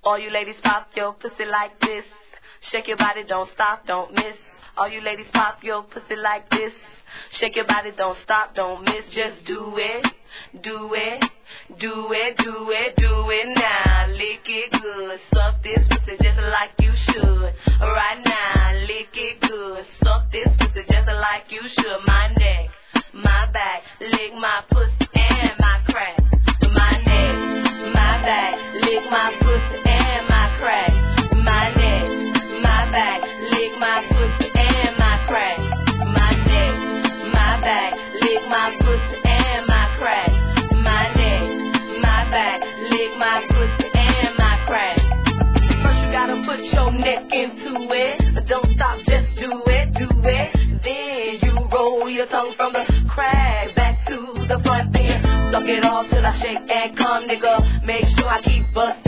All you ladies pop your pussy like this. Shake your body, don't stop, don't miss. All you ladies pop your pussy like this. Shake your body, don't stop, don't miss. Just do it, do it, do it, do it, do it now. Lick it good, suck this pussy just like you should. Right now, lick it good, suck this pussy just like you should. My neck, my back, lick my pussy and my crack. My neck, my back, lick my pussy and my crack. My neck, my back, lick my pussy and my crack. My neck, my back, lick my pussy and my crack. My neck, my back, lick my pussy and my crack. First you gotta put your neck into it. Don't stop, just do it, do it. Then you roll your tongue from the crack back to the front. Then suck it all till I shake and come, nigga. Make sure I keep busting.